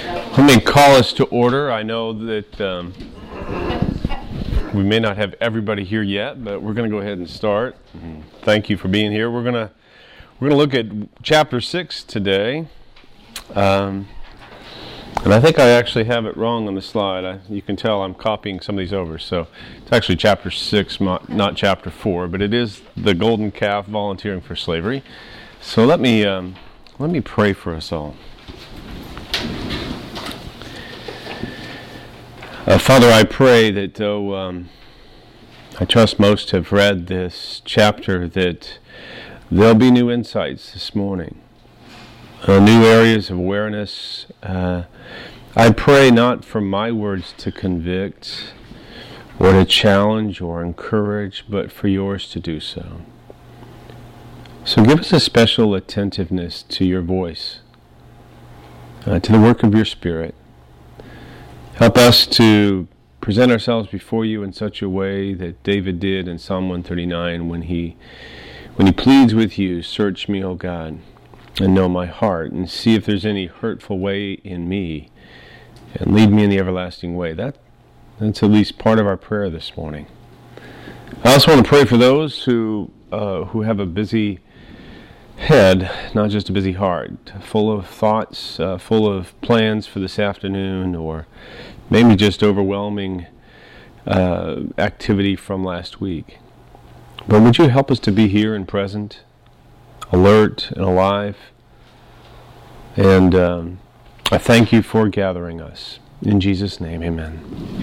Let me call us to order. I know that we may not have everybody here yet, but we're going to go ahead and start. Thank you for being here. We're going to look at chapter 6 today. And I think I actually have it wrong on the slide. You can tell I'm copying some of these over. So it's actually chapter 6, not chapter 4, but it is the golden calf volunteering for slavery. So let me pray for us all. Father, I pray that though I trust most have read this chapter, that there'll be new insights this morning, new areas of awareness. I pray not for my words to convict or to challenge or encourage, but for yours to do so. So give us a special attentiveness to your voice, to the work of your Spirit. Help us to present ourselves before you in such a way that David did in Psalm 139 when he pleads with you, "Search me, O God, and know my heart, and see if there's any hurtful way in me, and lead me in the everlasting way." That's at least part of our prayer this morning. I also want to pray for those who have a busy head, not just a busy heart, full of thoughts, full of plans for this afternoon, or maybe just overwhelming activity from last week. But would you help us to be here and present, alert and alive? And I thank you for gathering us. In Jesus' name, amen.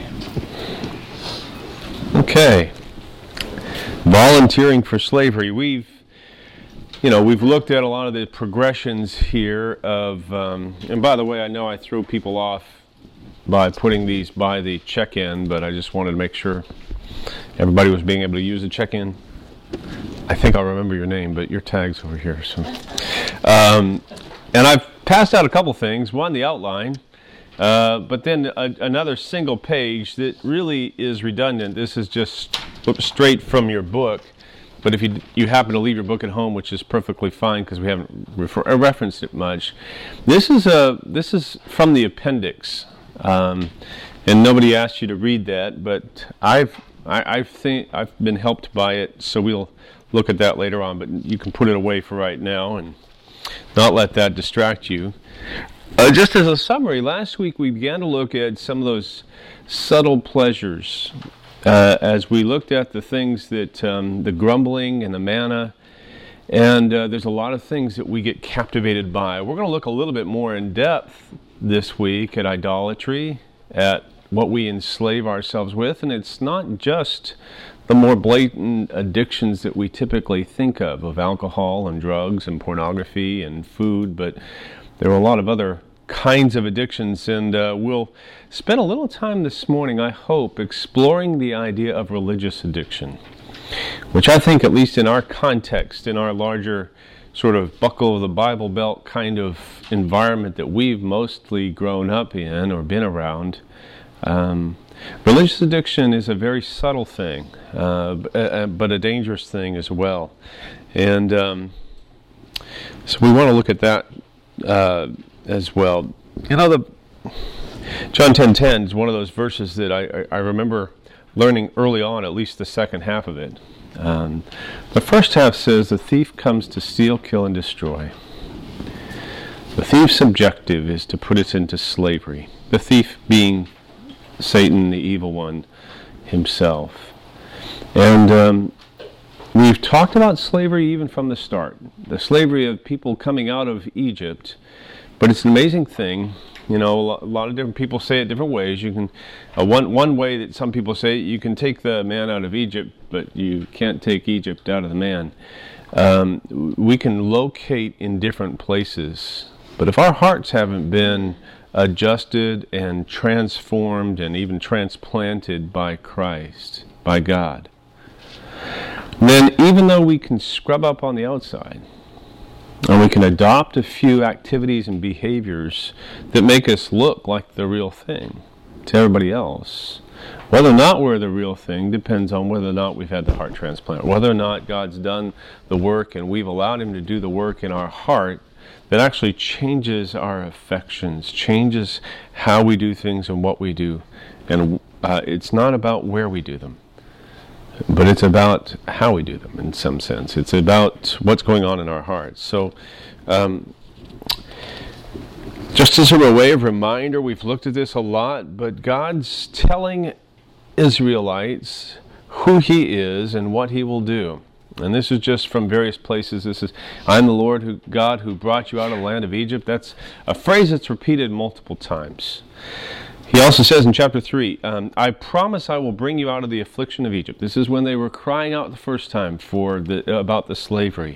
Okay. Volunteering for slavery. We've looked at a lot of the progressions here of, and by the way, I know I threw people off by putting these by the check-in, but I just wanted to make sure everybody was being able to use the check-in. I think I'll remember your name, but your tag's over here. So, and I've passed out a couple things. One, the outline, but then another single page that really is redundant. This is just straight from your book. But if you happen to leave your book at home, which is perfectly fine because we haven't referenced it much, this is from the appendix, and nobody asked you to read that, but I've been helped by it, so we'll look at that later on. But you can put it away for right now and not let that distract you. Just as a summary, last week we began to look at some of those subtle pleasures. As we looked at the things that, the grumbling and the manna, and there's a lot of things that we get captivated by. We're going to look a little bit more in depth this week at idolatry, at what we enslave ourselves with, and it's not just the more blatant addictions that we typically think of alcohol and drugs and pornography and food, but there are a lot of other kinds of addictions, and we'll spend a little time this morning, I hope, exploring the idea of religious addiction, which I think, at least in our context, in our larger sort of buckle of the Bible Belt kind of environment that we've mostly grown up in or been around, religious addiction is a very subtle thing, but a dangerous thing as well. And so we want to look at that as well. John 10:10 is one of those verses that I remember learning early on, at least the second half of it. The first half says, "The thief comes to steal, kill, and destroy." The thief's objective is to put us into slavery. The thief being Satan, the evil one himself. And we've talked about slavery even from the start. The slavery of people coming out of Egypt. But it's an amazing thing. A lot of different people say it different ways. You can, one way that some people say it, you can take the man out of Egypt, but you can't take Egypt out of the man. We can locate in different places. But if our hearts haven't been adjusted and transformed and even transplanted by Christ, by God, then even though we can scrub up on the outside, and we can adopt a few activities and behaviors that make us look like the real thing to everybody else, whether or not we're the real thing depends on whether or not we've had the heart transplant, whether or not God's done the work and we've allowed Him to do the work in our heart that actually changes our affections, changes how we do things and what we do. And it's not about where we do them, but it's about how we do them in some sense. It's about what's going on in our hearts. So just as a way of reminder, we've looked at this a lot, but God's telling Israelites who He is and what He will do. And this is just from various places. This is, I'm the Lord God who brought you out of the land of Egypt. That's a phrase that's repeated multiple times. He also says in chapter 3, I promise I will bring you out of the affliction of Egypt. This is when they were crying out the first time about the slavery.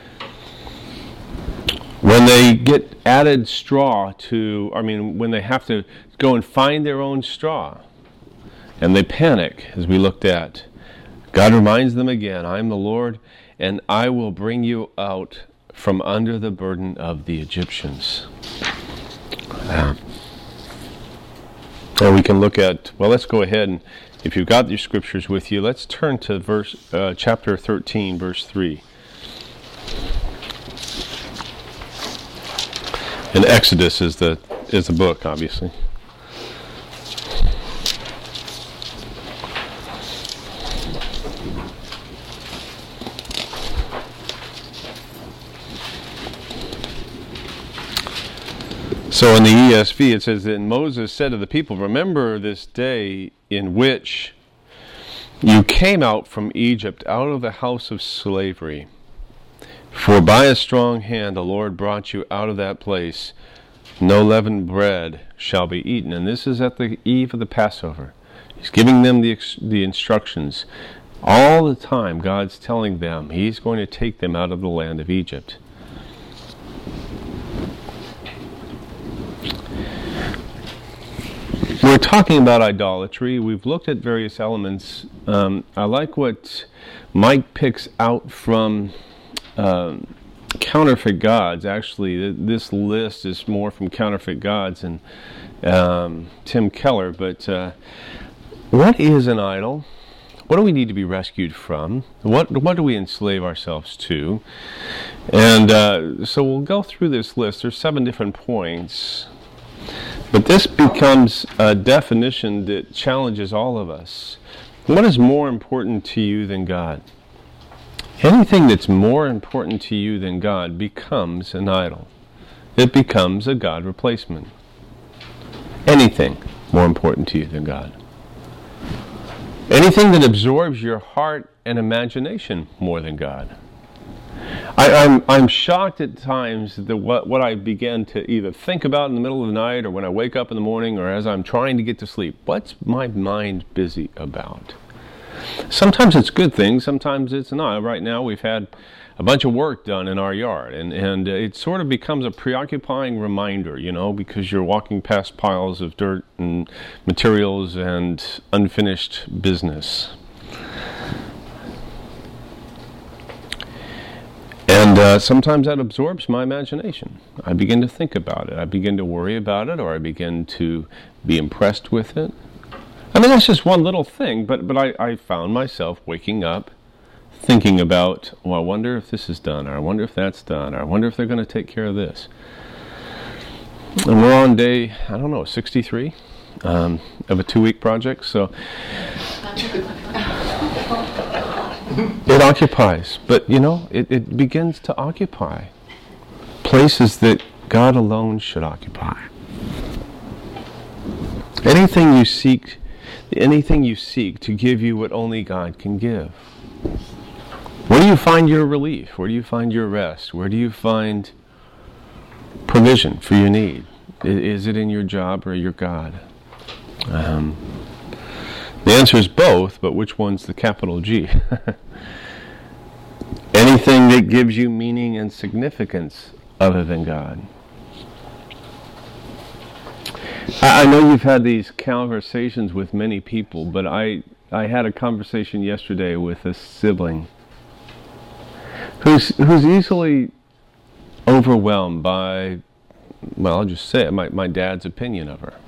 When they get added straw when they have to go and find their own straw, and they panic, as we looked at, God reminds them again, I am the Lord, and I will bring you out from under the burden of the Egyptians. And we can look at, let's go ahead, and if you've got your scriptures with you, let's turn to chapter 13, verse 3. And Exodus is the book, obviously. So in the ESV it says, then Moses said to the people, remember this day in which you came out from Egypt, out of the house of slavery. For by a strong hand the Lord brought you out of that place. No leavened bread shall be eaten. And this is at the eve of the Passover. He's giving them the instructions. All the time God's telling them He's going to take them out of the land of Egypt. We're talking about idolatry. We've looked at various elements. I like what Mike picks out from counterfeit gods. Actually, this list is more from counterfeit gods and Tim Keller. But what is an idol? What do we need to be rescued from? What do we enslave ourselves to? And so we'll go through this list. There's 7 different points. But this becomes a definition that challenges all of us. What is more important to you than God? Anything that's more important to you than God becomes an idol. It becomes a God replacement. Anything more important to you than God. Anything that absorbs your heart and imagination more than God. I'm shocked at times that what I begin to either think about in the middle of the night or when I wake up in the morning or as I'm trying to get to sleep. What's my mind busy about? Sometimes it's good things, sometimes it's not. Right now we've had a bunch of work done in our yard and it sort of becomes a preoccupying reminder, because you're walking past piles of dirt and materials and unfinished business. And sometimes that absorbs my imagination. I begin to think about it. I begin to worry about it, or I begin to be impressed with it. I mean, that's just one little thing, but I found myself waking up thinking about, I wonder if this is done, or I wonder if that's done, or I wonder if they're going to take care of this. And we're on day, 63 of a 2-week project, so it occupies, but it begins to occupy places that God alone should occupy. Anything you seek to give you what only God can give. Where do you find your relief? Where do you find your rest? Where do you find provision for your need? Is it in your job or your God? The answer is both, but which one's the capital G? Anything that gives you meaning and significance other than God. I know you've had these conversations with many people, but I had a conversation yesterday with a sibling who's easily overwhelmed by, I'll just say it, my dad's opinion of her.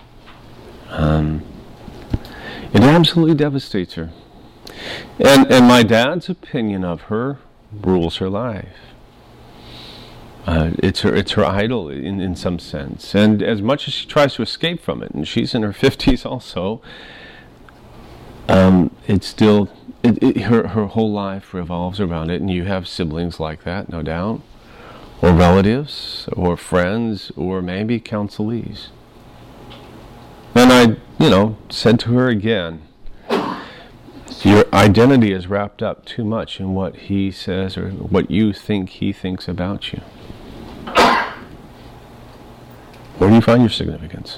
It absolutely devastates her. And my dad's opinion of her rules her life. It's her idol in some sense. And as much as she tries to escape from it, and she's in her 50s also, it's still, her whole life revolves around it. And you have siblings like that, no doubt, or relatives, or friends, or maybe counselees. And I, said to her again, your identity is wrapped up too much in what he says or what you think he thinks about you. Where do you find your significance?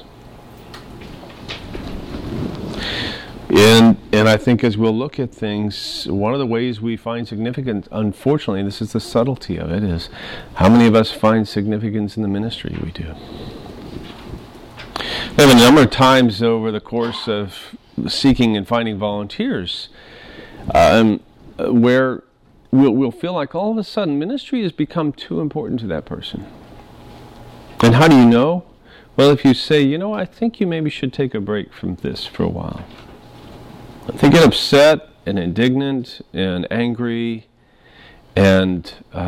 And I think as we'll look at things, one of the ways we find significance, unfortunately, this is the subtlety of it, is how many of us find significance in the ministry we do. There have been a number of times over the course of seeking and finding volunteers where we'll feel like all of a sudden ministry has become too important to that person. And how do you know? Well, if you say, I think you maybe should take a break from this for a while. They get upset and indignant and angry and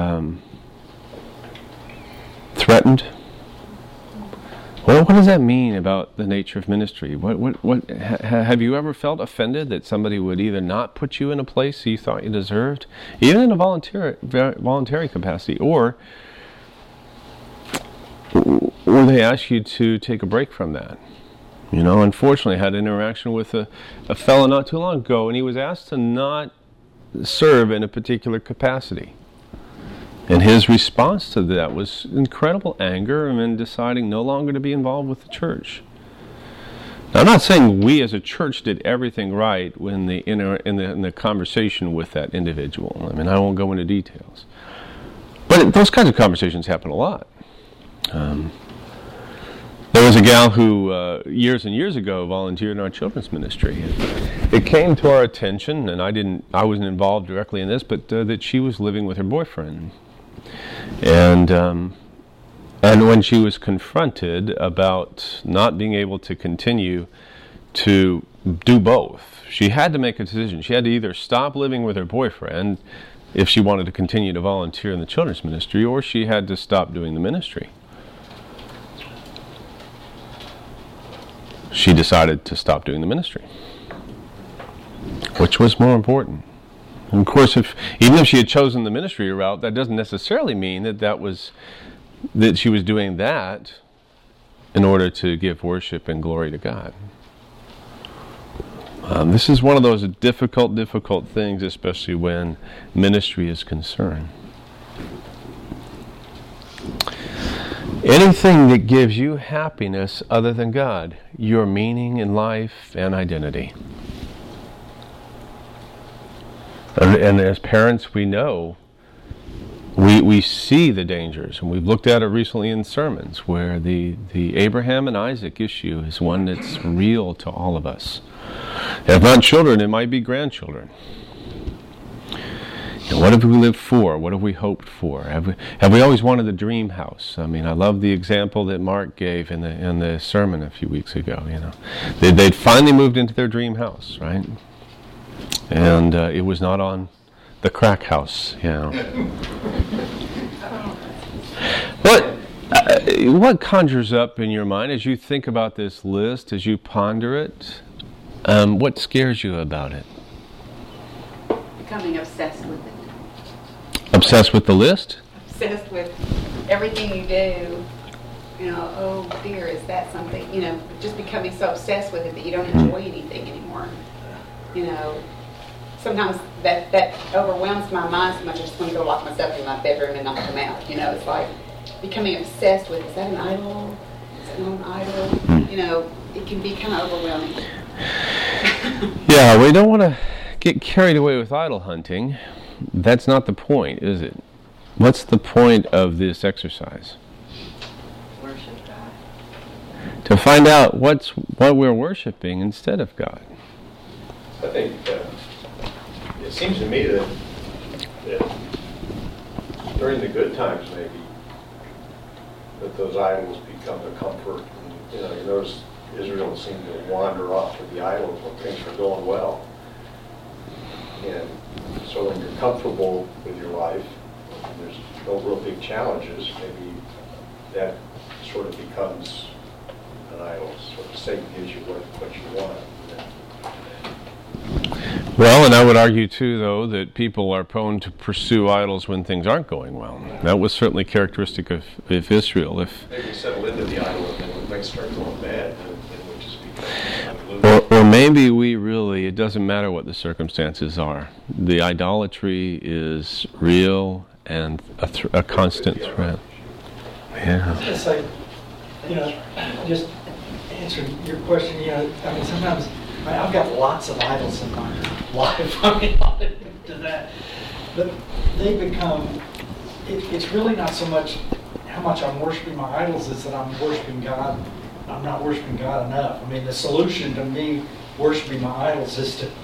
threatened. Well, what does that mean about the nature of ministry? What have you ever felt offended that somebody would either not put you in a place you thought you deserved, even in a voluntary capacity, or they ask you to take a break from that? Unfortunately, I had an interaction with a fellow not too long ago, and he was asked to not serve in a particular capacity. And his response to that was incredible anger and then deciding no longer to be involved with the church. Now, I'm not saying we as a church did everything right when in the conversation with that individual. I won't go into details. But those kinds of conversations happen a lot. There was a gal who years and years ago volunteered in our children's ministry. It came to our attention, and I wasn't involved directly in this, but that she was living with her boyfriend. And when she was confronted about not being able to continue to do both, she had to make a decision. She had to either stop living with her boyfriend if she wanted to continue to volunteer in the children's ministry, or she had to stop doing the ministry. She decided to stop doing the ministry. Which was more important? And of course, even if she had chosen the ministry route, that doesn't necessarily mean that she was doing that in order to give worship and glory to God. This is one of those difficult things, especially when ministry is concerned. Anything that gives you happiness other than God, your meaning in life and identity. And as parents, we know, we see the dangers, and we've looked at it recently in sermons, where the Abraham and Isaac issue is one that's real to all of us. If not children, it might be grandchildren. And what have we lived for? What have we hoped for? Have we always wanted the dream house? I love the example that Mark gave in the sermon a few weeks ago. They'd finally moved into their dream house, right? And it was not on the crack house, What conjures up in your mind as you think about this list, as you ponder it? What scares you about it? Becoming obsessed with it. Obsessed with the list? Obsessed with everything you do. Oh dear, is that something? Just becoming so obsessed with it that you don't enjoy anything anymore. Sometimes that overwhelms my mind so much I just want to go lock myself in my bedroom and not come out. It's like becoming obsessed with, is that an idol? Is it not an idol? It can be kind of overwhelming. Yeah, we don't want to get carried away with idol hunting. That's not the point, is it? What's the point of this exercise? Worship God. To find out what we're worshiping instead of God. I think it seems to me that during the good times, maybe, that those idols become a comfort. And, you notice Israel seemed to wander off with the idols when things were going well. And so when you're comfortable with your life, there's no real big challenges, maybe that sort of becomes an idol. Sort of Satan gives you what you want. Well, and I would argue too, though, that people are prone to pursue idols when things aren't going well. That was certainly characteristic of Israel. If maybe settle into the idol, and then when things start going bad, then we just become or maybe we really, it doesn't matter what the circumstances are. The idolatry is real and a constant threat. Yeah. I was going to say, just answering your question, sometimes I've got lots of idols in my life. I mean, I'll get into that. But they become, it's really not so much how much I'm worshiping my idols, it's that I'm worshiping God. I'm not worshiping God enough. I mean, the solution to me worshiping my idols is to,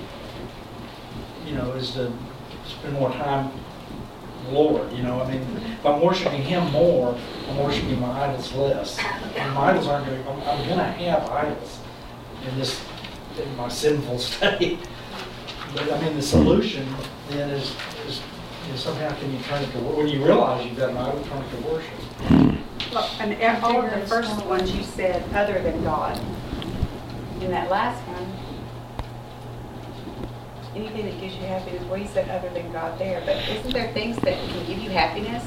is to spend more time with the Lord. If I'm worshiping Him more, I'm worshiping my idols less. And my idols aren't going to, I'm going to have idols in my sinful state. But the solution then is somehow can you turn it to, when you realize you've got an idol, turn it to worship. Well, and all of the first ones you said other than God. In that last one, anything that gives you happiness, well, you said other than God there, but isn't there things that can give you happiness?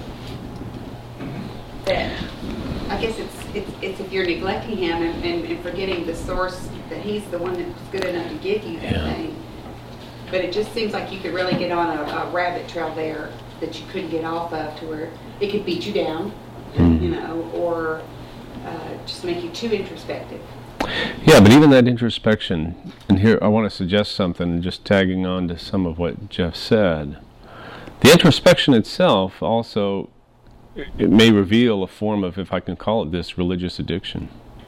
That I guess it's if you're neglecting Him and forgetting the source, that He's the one that's good enough to give you that thing. But it just seems like you could really get on a rabbit trail there that you couldn't get off of, to where it could beat you down, or just make you too introspective. Yeah, but even that introspection, and here I want to suggest something, just tagging on to some of what Jeff said. The introspection itself also, it may reveal a form of, if I can call it this, religious addiction.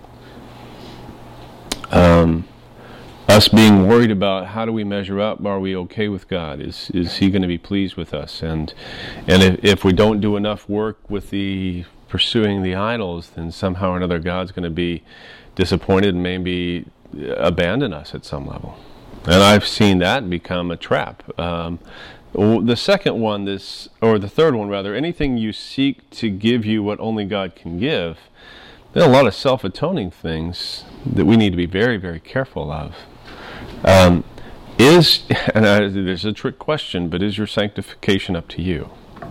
Us being worried about how do we measure up, are we okay with God? Is He going to be pleased with us? And if we don't do enough work with the pursuing the idols, then somehow or another God's going to be disappointed and maybe abandon us at some level. And I've seen that become a trap. The second one, or the third one rather, anything you seek to give you what only God can give, there are a lot of self-atoning things that we need to be very, very careful of. There's a trick question, but is your sanctification up to you?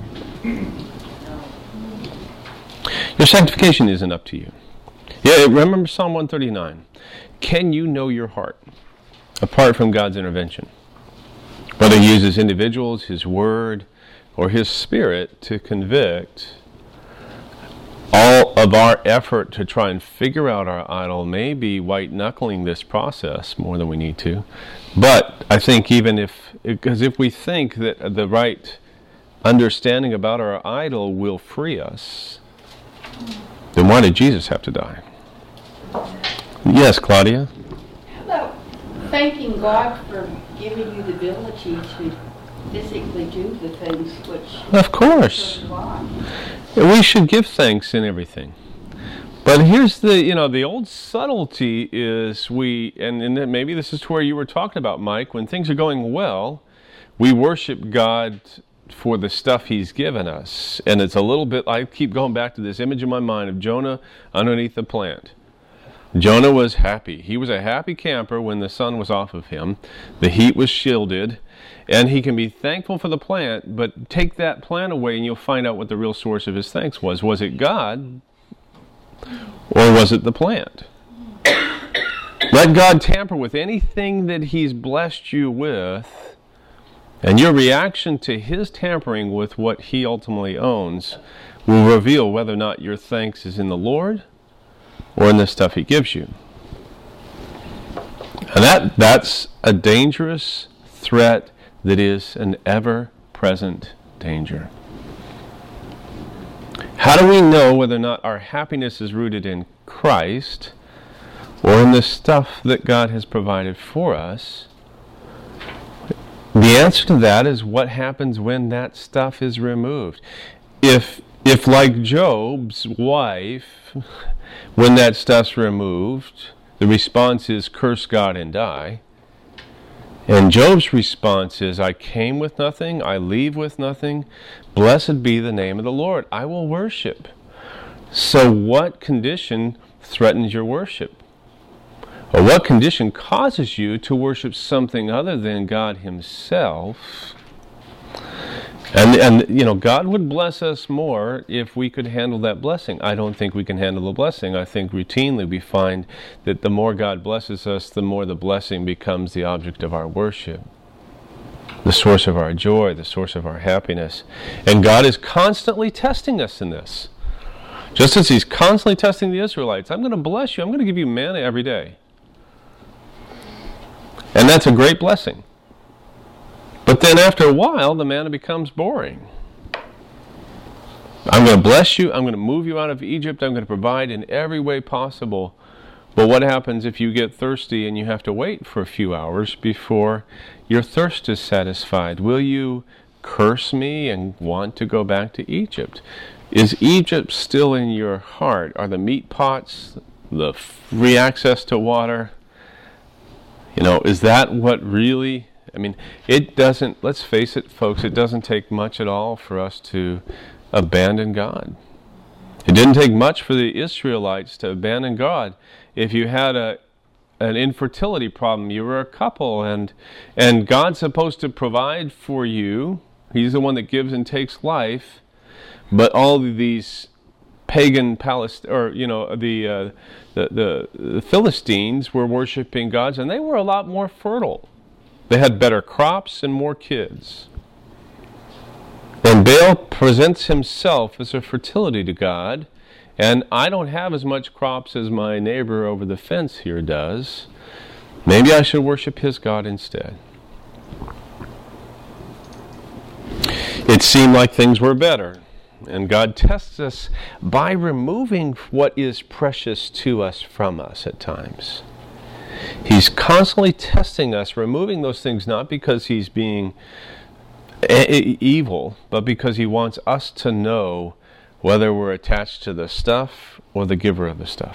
Your sanctification isn't up to you. Yeah, remember Psalm 139. Can you know your heart apart from God's intervention? Whether He uses individuals, His Word, or His Spirit to convict, all of our effort to try and figure out our idol may be white-knuckling this process more than we need to. But I think because if we think that the right understanding about our idol will free us, then why did Jesus have to die? Yes, Claudia? How about thanking God for giving you the ability to physically do the things which... Of course. We should give thanks in everything. But here's the old subtlety is and maybe this is where you were talking about, Mike, when things are going well, we worship God for the stuff He's given us. And it's a little bit, I keep going back to this image in my mind of Jonah underneath the plant. Jonah was happy. He was a happy camper when the sun was off of him. The heat was shielded. And he can be thankful for the plant, but take that plant away and you'll find out what the real source of his thanks was. Was it God? Or was it the plant? Let God tamper with anything that He's blessed you with, and your reaction to His tampering with what He ultimately owns will reveal whether or not your thanks is in the Lord or in the stuff He gives you. And that's a dangerous threat that is an ever-present danger. How do we know whether or not our happiness is rooted in Christ or in the stuff that God has provided for us? The answer to that is what happens when that stuff is removed. If like Job's wife, when that stuff's removed, the response is curse God and die, And Job's response is, I came with nothing, I leave with nothing. Blessed be the name of the Lord. I will worship. So what condition threatens your worship? Or what condition causes you to worship something other than God himself? And you know, God would bless us more if we could handle that blessing. I don't think we can handle the blessing. I think routinely we find that the more God blesses us, the more the blessing becomes the object of our worship, the source of our joy, the source of our happiness. And God is constantly testing us in this. Just as he's constantly testing the Israelites, I'm going to bless you, I'm going to give you manna every day. And that's a great blessing. But then after a while, the manna becomes boring. I'm going to bless you, I'm going to move you out of Egypt, I'm going to provide in every way possible. But what happens if you get thirsty and you have to wait for a few hours before your thirst is satisfied? Will you curse me and want to go back to Egypt? Is Egypt still in your heart? Are the meat pots, the free access to water, you know, is that what really... I mean, it doesn't, let's face it, folks, it doesn't take much at all for us to abandon God. It didn't take much for the Israelites to abandon God. If you had an infertility problem, you were a couple, and God's supposed to provide for you. He's the one that gives and takes life. But all of these pagan the Philistines were worshiping gods, and they were a lot more fertile. They had better crops and more kids. And Baal presents himself as a fertility to God, and I don't have as much crops as my neighbor over the fence here does. Maybe I should worship his God instead. It seemed like things were better, and God tests us by removing what is precious to us from us at times. He's constantly testing us, removing those things, not because he's being evil, but because he wants us to know whether we're attached to the stuff or the giver of the stuff.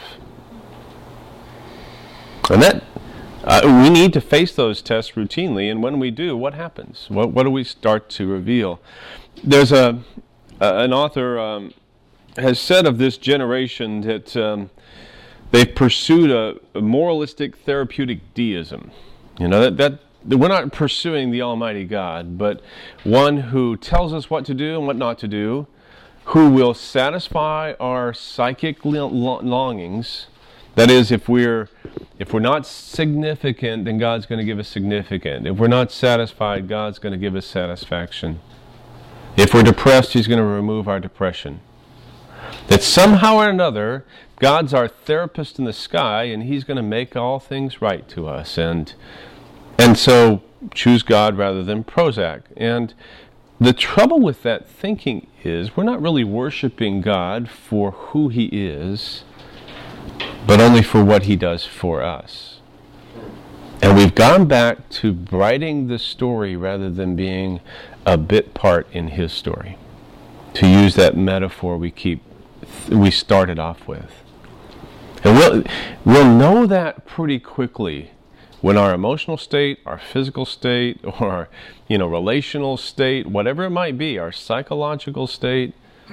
And that we need to face those tests routinely, and when we do, what happens? What do we start to reveal? There's an author has said of this generation that they've pursued a moralistic therapeutic deism. You know, that we're not pursuing the Almighty God, but one who tells us what to do and what not to do, who will satisfy our psychic longings. That is, if we're not significant, then God's going to give us significant. If we're not satisfied, God's going to give us satisfaction. If we're depressed, he's going to remove our depression. That somehow or another, God's our therapist in the sky, and he's going to make all things right to us. And so choose God rather than Prozac. And the trouble with that thinking is we're not really worshiping God for who he is, but only for what he does for us. And we've gone back to writing the story rather than being a bit part in his story. To use that metaphor we started off with. And we'll know that pretty quickly when our emotional state, our physical state, or our relational state, whatever it might be, our psychological state,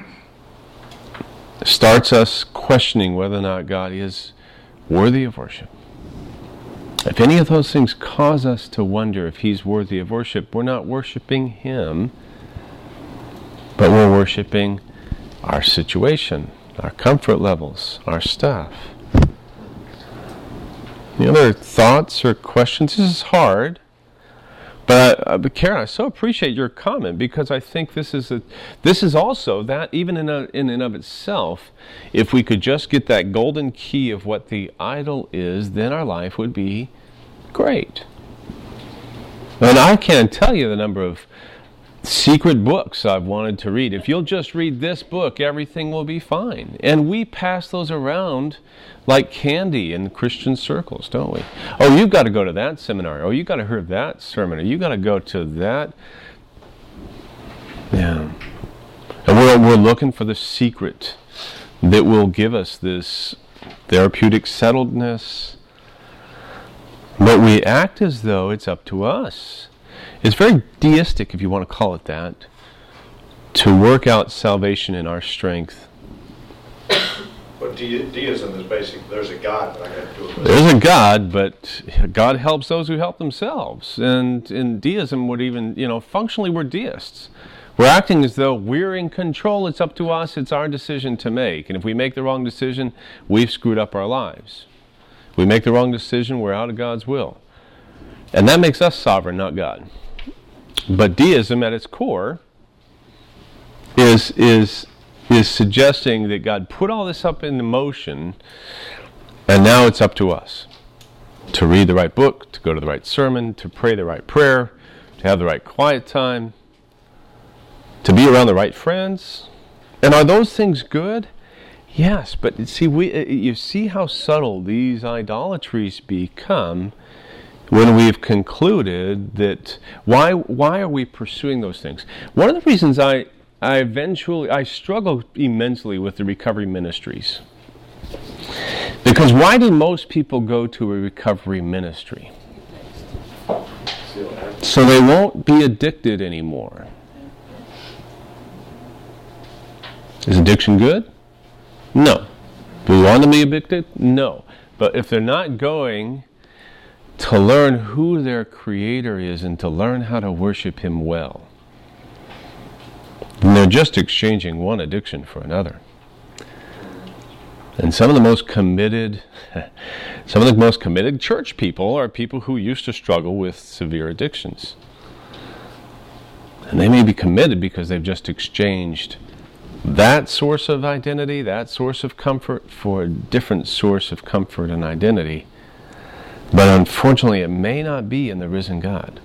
starts us questioning whether or not God is worthy of worship. If any of those things cause us to wonder if he's worthy of worship, we're not worshiping him, but we're worshiping our situation, our comfort levels, our stuff. Any other thoughts or questions? This is hard, but Karen, I so appreciate your comment, because I think this is also that, even in and of itself, if we could just get that golden key of what the idol is, then our life would be great. And I can't tell you the number of secret books I've wanted to read. If you'll just read this book, everything will be fine. And we pass those around like candy in Christian circles, don't we? Oh, you've got to go to that seminar. Oh, you've got to hear that sermon. Or you've got to go to that. Yeah. And we're looking for the secret that will give us this therapeutic settledness. But we act as though it's up to us. It's very deistic, if you want to call it that, to work out salvation in our strength. But deism is basically, there's a God, but I got to do it. There's a God, but God helps those who help themselves. And in deism would even, functionally we're deists. We're acting as though we're in control. It's up to us. It's our decision to make. And if we make the wrong decision, we've screwed up our lives. We make the wrong decision, we're out of God's will. And that makes us sovereign, not God. But deism at its core is suggesting that God put all this up into motion, and now it's up to us to read the right book, to go to the right sermon, to pray the right prayer, to have the right quiet time, to be around the right friends. And are those things good? Yes, but you see how subtle these idolatries become when we've concluded that why are we pursuing those things? One of the reasons I struggle immensely with the recovery ministries. Because why do most people go to a recovery ministry? So they won't be addicted anymore. Is addiction good? No. Do we want them to be addicted? No. But if they're not going to learn who their Creator is and to learn how to worship Him well, then they're just exchanging one addiction for another. And some of the most committed church people are people who used to struggle with severe addictions. And they may be committed because they've just exchanged that source of identity, that source of comfort, for a different source of comfort and identity. But unfortunately, it may not be in the risen God.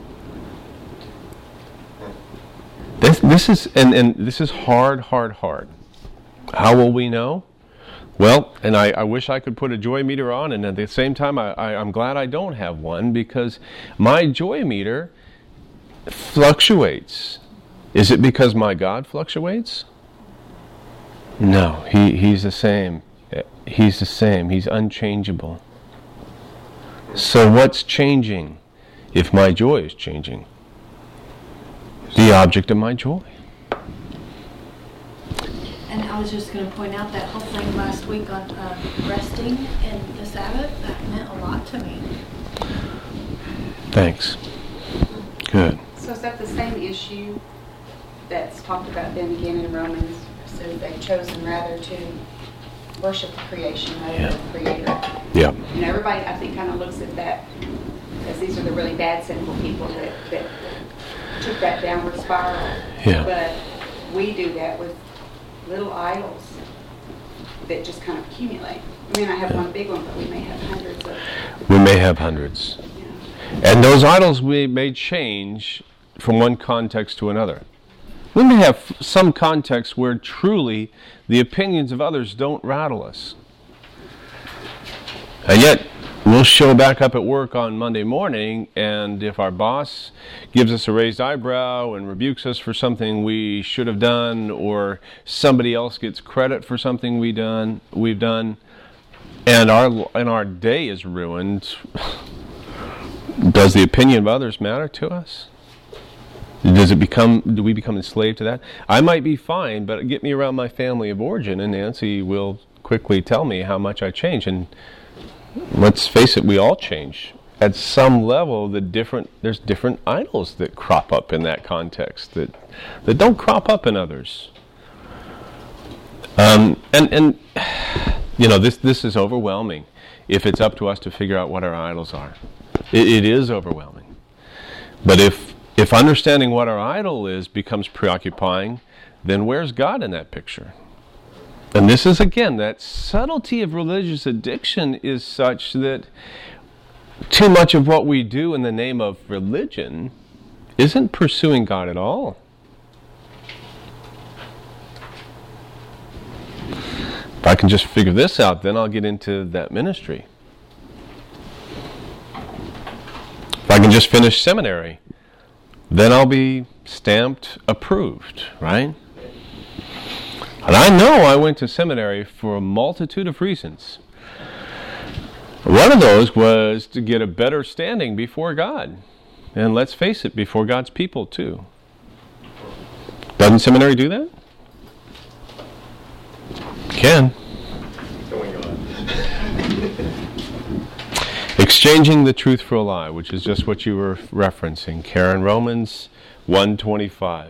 This is hard. How will we know? Well, and I wish I could put a joy meter on, and at the same time, I'm glad I don't have one, because my joy meter fluctuates. Is it because my God fluctuates? No, He's the same. He's the same. He's unchangeable. So what's changing if my joy is changing? The object of my joy. And I was just going to point out that whole thing last week on resting in the Sabbath, that meant a lot to me. Thanks. Good. So is that the same issue that's talked about then again in Romans? So they've chosen rather to worship the creation rather than the Creator. Yeah. Everybody, I think, kind of looks at that as these are the really bad, sinful people that took that downward spiral. Yeah. But we do that with little idols that just kind of accumulate. We may not have one big one, but we may have hundreds of. We may have hundreds. Yeah. And those idols may change from one context to another. We may have some context where truly the opinions of others don't rattle us. And yet, we'll show back up at work on Monday morning, and if our boss gives us a raised eyebrow and rebukes us for something we should have done, or somebody else gets credit for something we've done, and our day is ruined, does the opinion of others matter to us? Do we become enslaved to that? I might be fine, but get me around my family of origin, and Nancy will quickly tell me how much I change. And let's face it, we all change. At some level, there's different idols that crop up in that context that don't crop up in others. This is overwhelming. If it's up to us to figure out what our idols are, it is overwhelming. But if understanding what our idol is becomes preoccupying, then where's God in that picture? And this is, again, that subtlety of religious addiction is such that too much of what we do in the name of religion isn't pursuing God at all. If I can just figure this out, then I'll get into that ministry. If I can just finish seminary, then I'll be stamped approved, right? And I know I went to seminary for a multitude of reasons. One of those was to get a better standing before God. And let's face it, before God's people too. Doesn't seminary do that? Can. Going on. Exchanging the truth for a lie, which is just what you were referencing, Karen. Romans 1:25.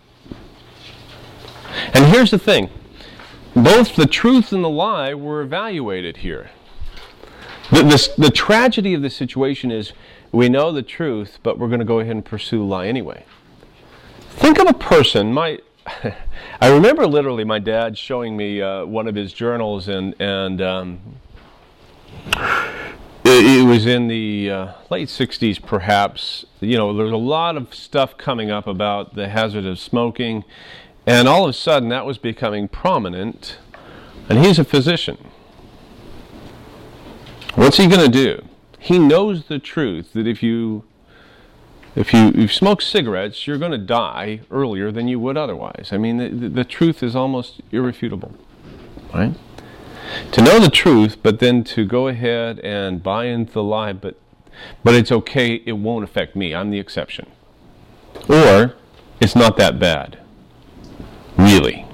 And here's the thing. Both the truth and the lie were evaluated here. The tragedy of the situation is we know the truth, but we're going to go ahead and pursue the lie anyway. Think of a person. I remember literally my dad showing me one of his journals, and it was in the late 60s perhaps. You know, there was a lot of stuff coming up about the hazard of smoking, and all of a sudden that was becoming prominent, and he's a physician. What's he going to do? He knows the truth that if you smoke cigarettes, you're going to die earlier than you would otherwise. I mean, the truth is almost irrefutable, right? To know the truth, but then to go ahead and buy into the lie, but it's okay, it won't affect me, I'm the exception. Or, it's not that bad. Really.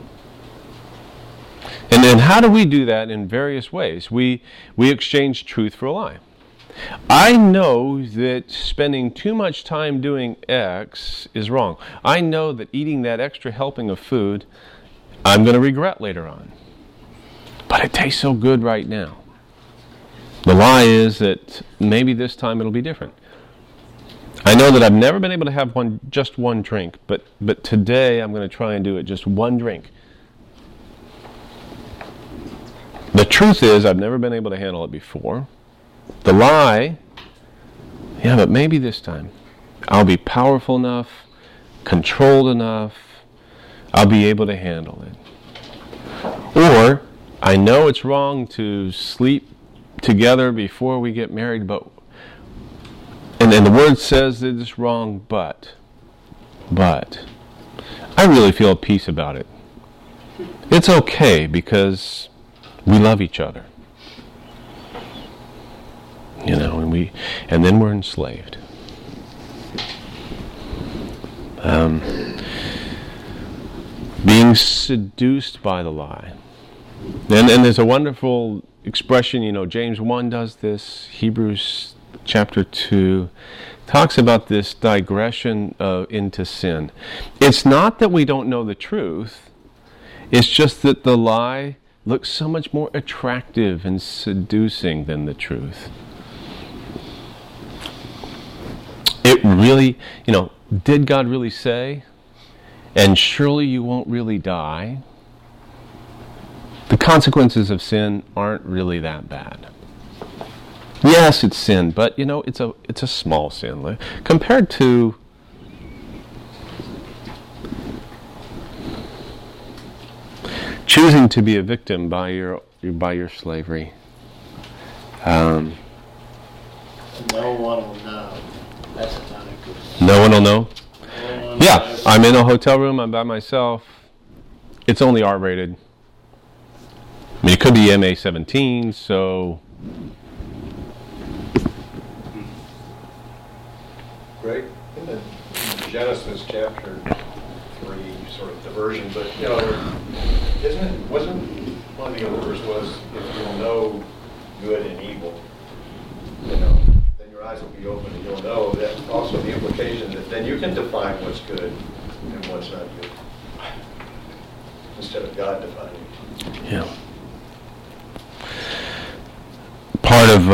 And then how do we do that? In various ways. We exchange truth for a lie. I know that spending too much time doing X is wrong. I know that eating that extra helping of food, I'm going to regret later on. But it tastes so good right now. The lie is that maybe this time it'll be different. I know that I've never been able to have just one drink, but today I'm going to try and do it just one drink. The truth is I've never been able to handle it before. The lie, yeah, but maybe this time I'll be powerful enough, controlled enough, I'll be able to handle it. Or, I know it's wrong to sleep together before we get married, but, and the word says that it's wrong, but, I really feel at peace about it. It's okay because we love each other. You know, and then we're enslaved. Being seduced by the lie. And there's a wonderful expression, you know, James 1 does this, Hebrews chapter 2 talks about this digression into sin. It's not that we don't know the truth, it's just that the lie looks so much more attractive and seducing than the truth. It really, you know, did God really say, and surely you won't really die? The consequences of sin aren't really that bad. Yes, it's sin, but you know, it's a small sin compared to choosing to be a victim by your slavery. No one will know. That's not a good one. No one will know? No one Yeah, knows. I'm in a hotel room, I'm by myself. It's only R-rated. I mean, it could be MA-17, so... Greg, in the Genesis chapter 3, sort of diversion, but you know, wasn't one of the orders was if you'll know good and evil, you know, then your eyes will be open and you'll know. That also the implication that then you can define what's good and what's not good, instead of God defining. Yeah. Part of,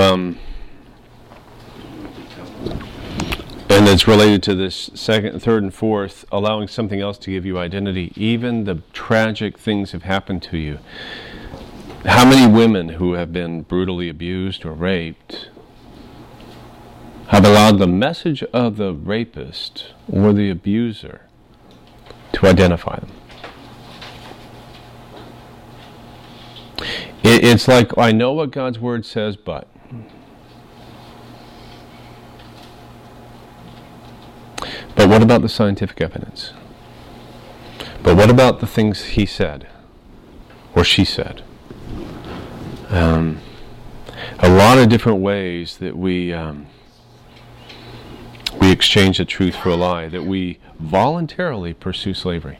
and it's related to this second, third, and fourth, allowing something else to give you identity. Even the tragic things have happened to you. How many women who have been brutally abused or raped have allowed the message of the rapist or the abuser to identify them? It's like, I know what God's Word says, but. But what about the scientific evidence? But what about the things he said? Or she said? a lot of different ways that we exchange the truth for a lie, that we voluntarily pursue slavery.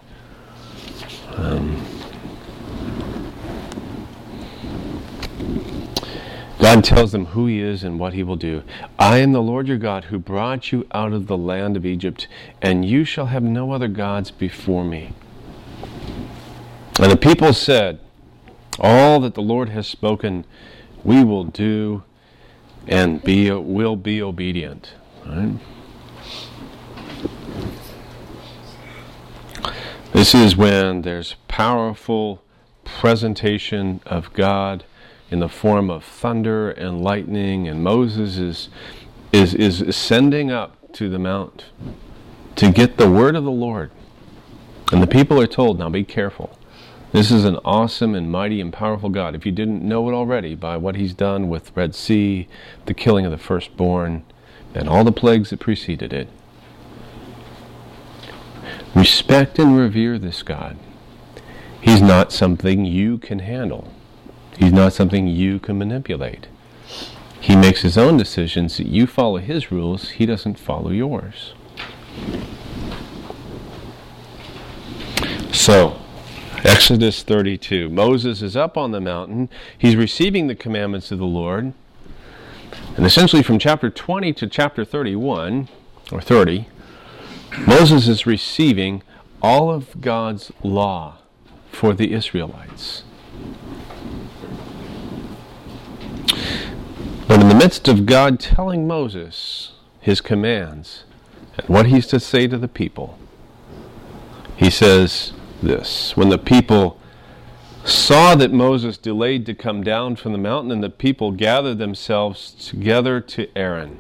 God tells them who He is and what He will do. I am the Lord your God who brought you out of the land of Egypt, and you shall have no other gods before me. And the people said, all that the Lord has spoken, we will do and will be obedient. Right? This is when there's powerful presentation of God in the form of thunder and lightning, and Moses is ascending up to the mount to get the word of the Lord. And the people are told, now be careful. This is an awesome and mighty and powerful God. If you didn't know it already by what He's done with Red Sea, the killing of the firstborn, and all the plagues that preceded it. Respect and revere this God. He's not something you can handle. He's not something you can manipulate. He makes His own decisions. You follow His rules. He doesn't follow yours. So, Exodus 32. Moses is up on the mountain. He's receiving the commandments of the Lord. And essentially from chapter 20 to chapter 31, or 30, Moses is receiving all of God's law for the Israelites. But in the midst of God telling Moses His commands and what He's to say to the people, He says this: when the people saw that Moses delayed to come down from the mountain, and the people gathered themselves together to Aaron,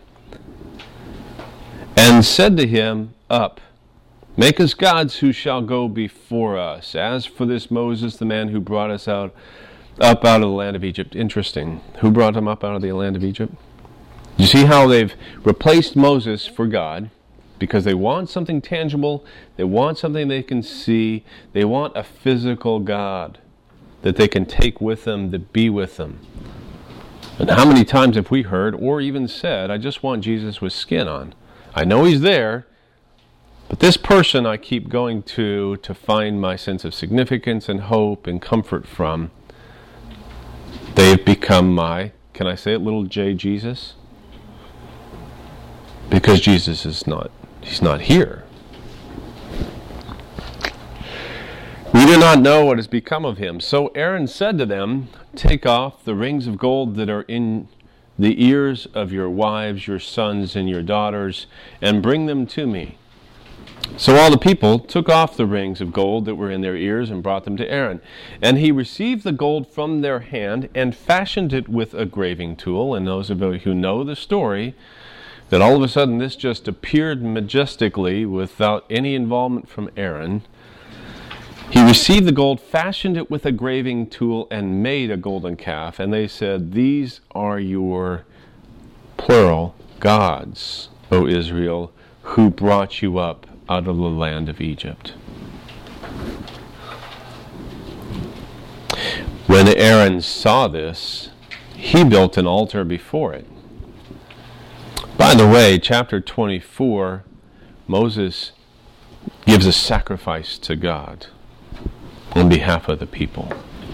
and said to him, Up, make us gods who shall go before us. As for this Moses, the man who brought us up out of the land of Egypt. Interesting. Who brought him up out of the land of Egypt? You see how they've replaced Moses for God because they want something tangible. They want something they can see. They want a physical God that they can take with them, to be with them. And how many times have we heard or even said, I just want Jesus with skin on. I know He's there, but this person I keep going to find my sense of significance and hope and comfort from. They've become my, can I say it, little J Jesus? Because Jesus is not, He's not here. We do not know what has become of Him. So Aaron said to them, Take off the rings of gold that are in the ears of your wives, your sons, and your daughters, and bring them to me. So all the people took off the rings of gold that were in their ears and brought them to Aaron. And he received the gold from their hand and fashioned it with a graving tool. And those of you who know the story, that all of a sudden this just appeared majestically without any involvement from Aaron. He received the gold, fashioned it with a graving tool, and made a golden calf. And they said, These are your, plural, gods, O Israel, who brought you up out of the land of Egypt. When Aaron saw this, he built an altar before it. By the way, chapter 24, Moses gives a sacrifice to God on behalf of the people.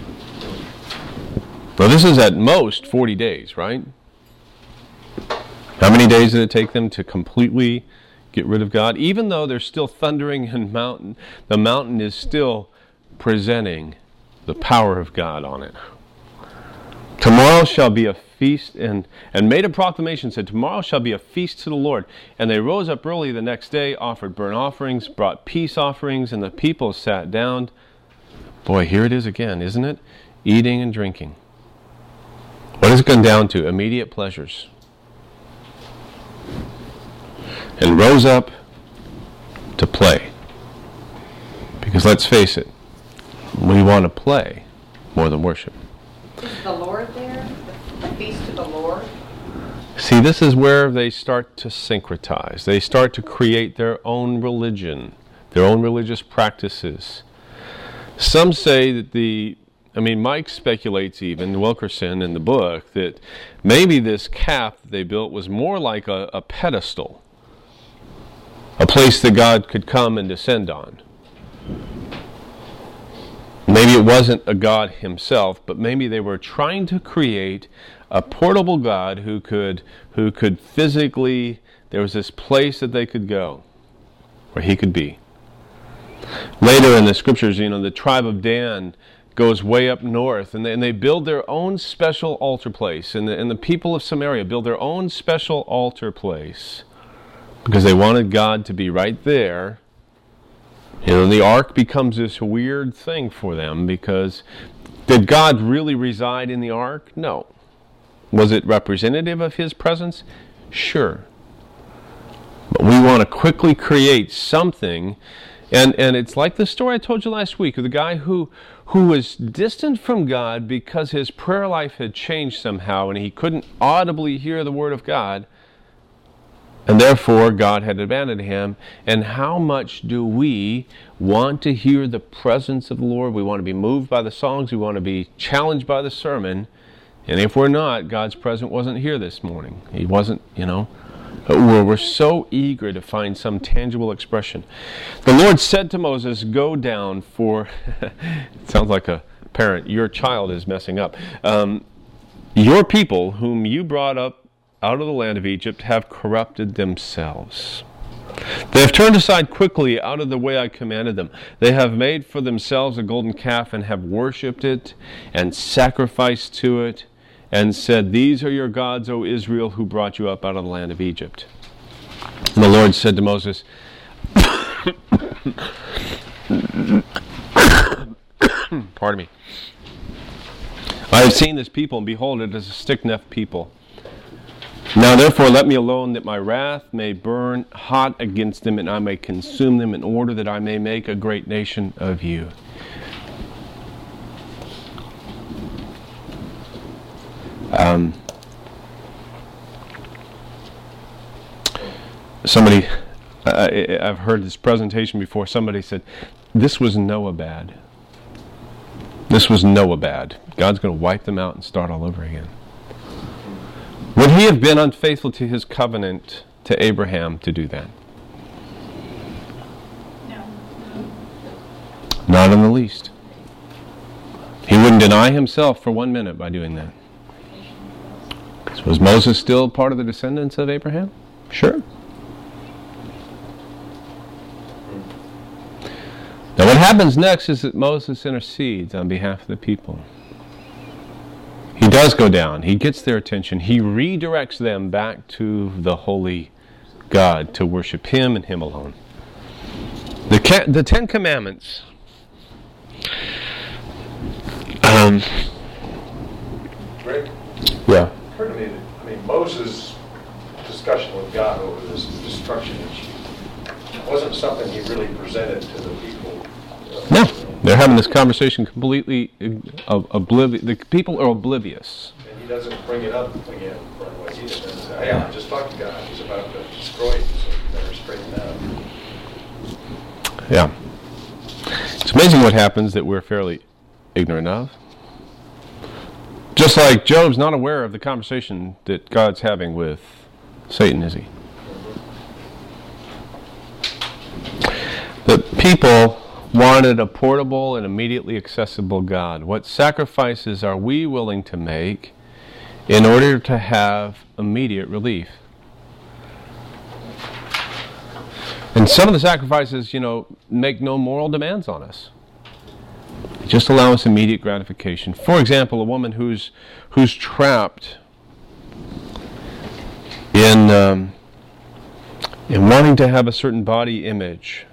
Now this is at most 40 days, right? How many days did it take them to completely get rid of God? Even though there's still thundering and the mountain is still presenting the power of God on it. Tomorrow shall be a feast, and made a proclamation, said, Tomorrow shall be a feast to the Lord. And they rose up early the next day, offered burnt offerings, brought peace offerings, and the people sat down. Boy, here it is again, isn't it? Eating and drinking. What does it come down to? Immediate pleasures. And rose up to play. Because let's face it, we want to play more than worship. Is the Lord there? The feast of the Lord? See, this is where they start to syncretize. They start to create their own religion, their own religious practices. Some say that the I mean, Mike speculates even, Wilkerson in the book, that maybe this calf that they built was more like a pedestal, a place that God could come and descend on. Maybe it wasn't a God himself, but maybe they were trying to create a portable God who could physically, there was this place that they could go where he could be. Later in the scriptures, the tribe of Dan goes way up north, and they build their own special altar place, and the people of Samaria build their own special altar place because they wanted God to be right there. The ark becomes this weird thing for them because did God really reside in the ark? No. Was it representative of his presence? Sure. But we want to quickly create something, and it's like the story I told you last week of the guy who was distant from God because his prayer life had changed somehow and he couldn't audibly hear the word of God. And therefore, God had abandoned him. And how much do we want to hear the presence of the Lord? We want to be moved by the songs. We want to be challenged by the sermon. And if we're not, God's presence wasn't here this morning. He wasn't, We're so eager to find some tangible expression. The Lord said to Moses, go down for... It sounds like a parent. Your child is messing up. Your people, whom you brought up out of the land of Egypt, have corrupted themselves. They have turned aside quickly out of the way I commanded them. They have made for themselves a golden calf and have worshipped it and sacrificed to it and said, these are your gods, O Israel, who brought you up out of the land of Egypt. And the Lord said to Moses, pardon me, I have seen this people, and behold, it is a stiff-necked people. Now therefore let me alone, that my wrath may burn hot against them, and I may consume them, in order that I may make a great nation of you. Somebody, I've heard this presentation before, somebody said, this was Noah bad. This was Noah bad. God's going to wipe them out and start all over again. Would he have been unfaithful to his covenant to Abraham to do that? No. Not in the least. He wouldn't deny himself for 1 minute by doing that. So was Moses still part of the descendants of Abraham? Sure. Now what happens next is that Moses intercedes on behalf of the people. He does go down. He gets their attention. He redirects them back to the holy God to worship him and him alone. The Ten Commandments. Rick? Yeah. It occurred to me that, Moses' discussion with God over this destruction issue wasn't something he really presented to the people. No. They're having this conversation completely oblivious. The people are oblivious. And he doesn't bring it up again right away. He just doesn't say, hey, I just talked to God. He's about to destroy you, so you better straighten out. Yeah. It's amazing what happens that we're fairly ignorant of. Just like Job's not aware of the conversation that God's having with Satan, is he? The people wanted a portable and immediately accessible God. What sacrifices are we willing to make in order to have immediate relief? And some of the sacrifices, make no moral demands on us. Just allow us immediate gratification. For example, a woman who's trapped in wanting to have a certain body image,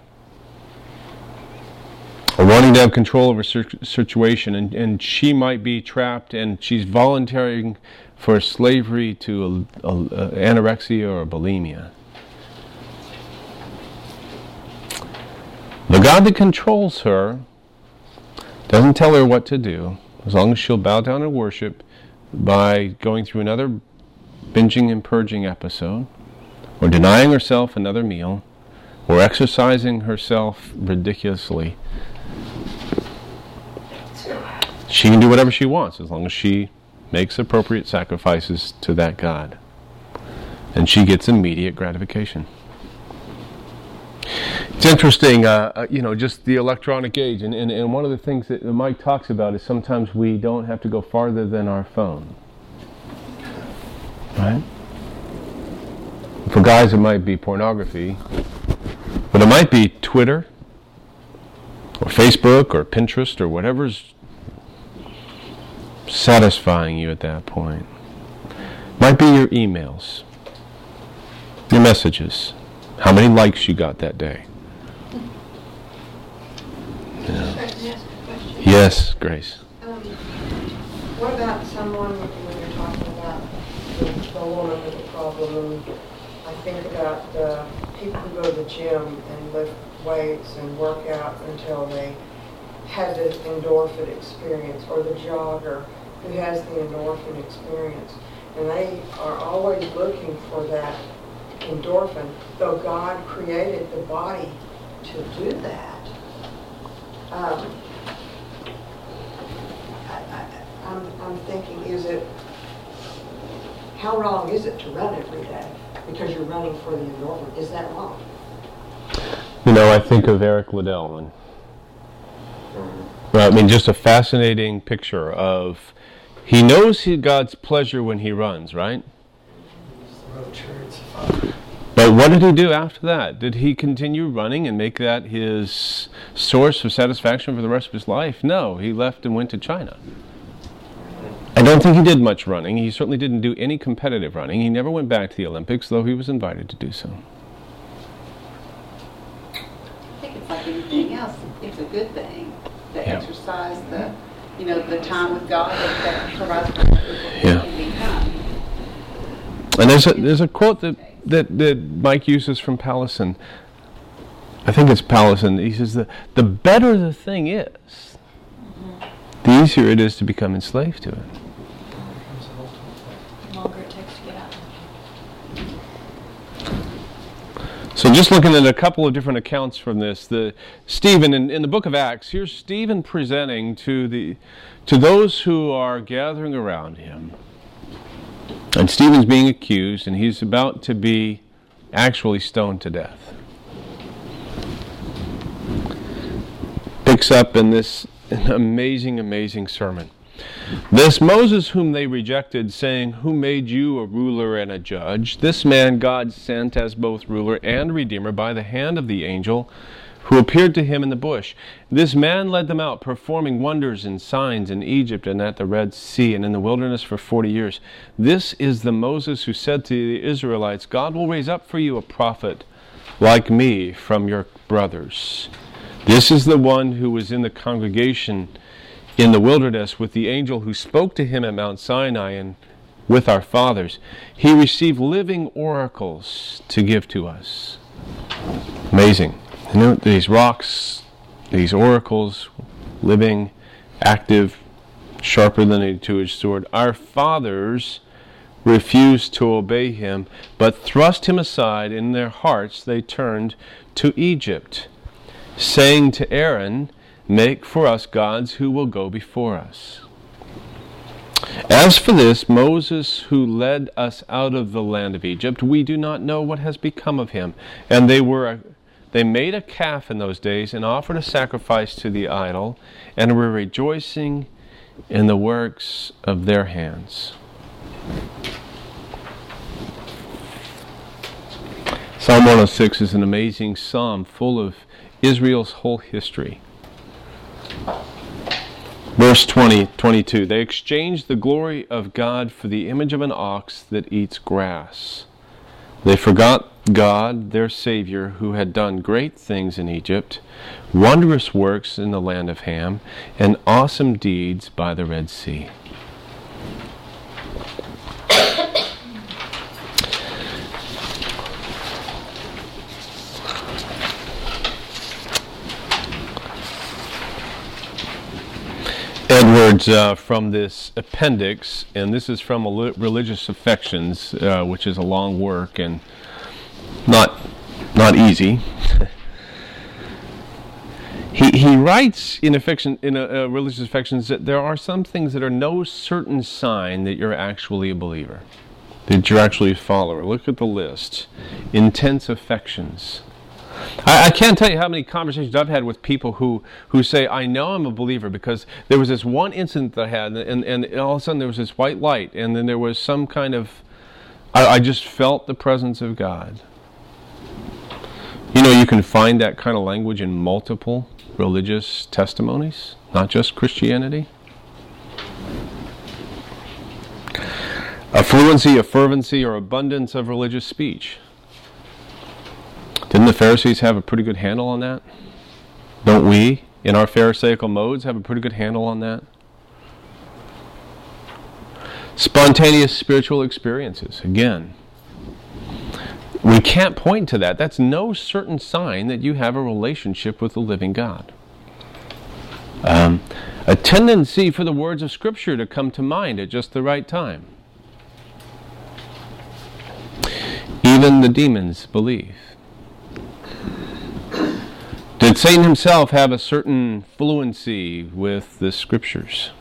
or wanting to have control over a situation, and she might be trapped, and she's volunteering for slavery to anorexia or bulimia. The God that controls her doesn't tell her what to do, as long as she'll bow down and worship by going through another binging and purging episode, or denying herself another meal, or exercising herself ridiculously. She can do whatever she wants as long as she makes appropriate sacrifices to that God. And she gets immediate gratification. It's interesting, just the electronic age. And one of the things that Mike talks about is sometimes we don't have to go farther than our phone. Right? For guys, it might be pornography. But it might be Twitter, or Facebook, or Pinterest, or whatever's satisfying you at that point. Might be your emails, your messages, how many likes you got that day. Yes, Grace. What about someone, when you're talking about the woman with the problem, I think about the people who go to the gym and lift weights and work out until they have this endorphin experience, or the jogger who has the endorphin experience. And they are always looking for that endorphin, though God created the body to do that. I'm thinking, how wrong is it to run every day? Because you're running for the endorphin. Is that wrong? I think of Eric Liddell. Just a fascinating picture of, he knows God's pleasure when he runs, right? But what did he do after that? Did he continue running and make that his source of satisfaction for the rest of his life? No, he left and went to China. I don't think he did much running. He certainly didn't do any competitive running. He never went back to the Olympics, though he was invited to do so. I think it's like anything else. It's a good thing. The exercise, the time with God that provides for people can become. And there's a quote that Mike uses from Pallison. I think it's Pallison. He says the better the thing is, the easier it is to become enslaved to it. The longer it takes to get out. So just looking at a couple of different accounts from this, Stephen in the book of Acts, here's Stephen presenting to those who are gathering around him. And Stephen's being accused, and he's about to be actually stoned to death. Picks up in this amazing, amazing sermon. This Moses whom they rejected, saying, "Who made you a ruler and a judge? This man God sent as both ruler and redeemer by the hand of the angel who appeared to him in the bush. This man led them out, performing wonders and signs in Egypt and at the Red Sea and in the wilderness for 40 years. This is the Moses who said to the Israelites, God will raise up for you a prophet like me from your brothers. This is the one who was in the congregation in the wilderness with the angel who spoke to him at Mount Sinai and with our fathers. He received living oracles to give to us." Amazing. These rocks, these oracles, living, active, sharper than a two-edged sword. Our fathers refused to obey him, but thrust him aside. In their hearts they turned to Egypt, saying to Aaron, "Make for us gods who will go before us." As for this Moses who led us out of the land of Egypt, we do not know what has become of him. And they made a calf in those days and offered a sacrifice to the idol, and were rejoicing in the works of their hands. Psalm 106 is an amazing psalm full of Israel's whole history. Verse 22, they exchanged the glory of God for the image of an ox that eats grass. They forgot God, their Savior, who had done great things in Egypt, wondrous works in the land of Ham, and awesome deeds by the Red Sea. Edwards from this appendix, and this is from Religious Affections, which is a long work and not easy. He writes in Religious Affections that there are some things that are no certain sign that you're actually a believer, that you're actually a follower. Look at the list. Intense affections. I can't tell you how many conversations I've had with people who say, I know I'm a believer because there was this one incident that I had, and all of a sudden there was this white light, and then there was some kind of, I just felt the presence of God. You know, you can find that kind of language in multiple religious testimonies, not just Christianity. Affluency, a fervency, or abundance of religious speech. Didn't the Pharisees have a pretty good handle on that? Don't we, in our Pharisaical modes, have a pretty good handle on that? Spontaneous spiritual experiences, again. We can't point to that. That's no certain sign that you have a relationship with the living God. A tendency for the words of Scripture to come to mind at just the right time. Even the demons believe. Did Satan himself have a certain fluency with the Scriptures?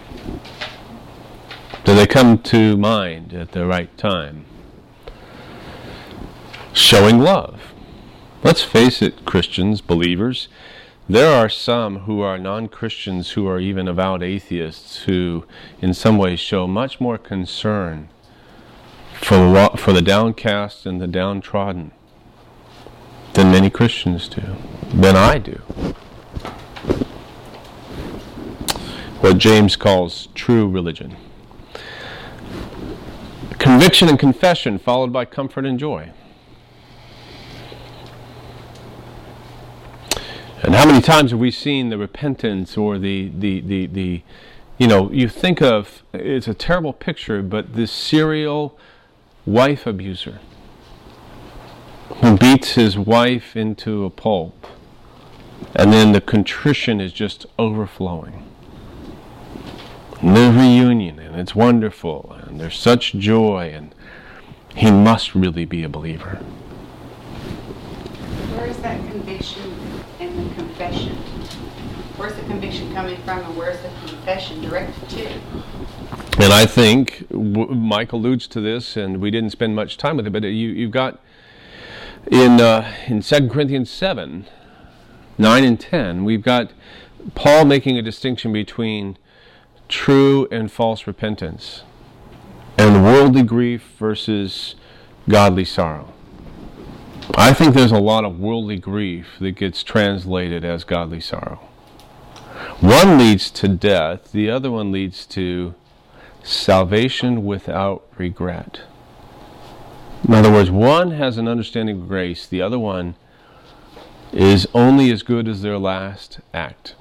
Do they come to mind at the right time? Showing love. Let's face it, Christians, believers, there are some who are non-Christians who are even avowed atheists who in some ways show much more concern for the downcast and the downtrodden than many Christians do, than I do. What James calls true religion. Conviction and confession followed by comfort and joy. And how many times have we seen the repentance or the you know, you think of, it's a terrible picture, but this serial wife abuser who beats his wife into a pulp, and then the contrition is just overflowing. And the reunion, and it's wonderful, and there's such joy, and he must really be a believer. Where is that conviction and the confession? Where's the conviction coming from, and where's the confession directed to? And I think Mike alludes to this, and we didn't spend much time with it, but you've got in 2 Corinthians 7, 9 and 10, we've got Paul making a distinction between true and false repentance, and worldly grief versus godly sorrow. I think there's a lot of worldly grief that gets translated as godly sorrow. One leads to death, the other one leads to salvation without regret. In other words, one has an understanding of grace, the other one is only as good as their last act.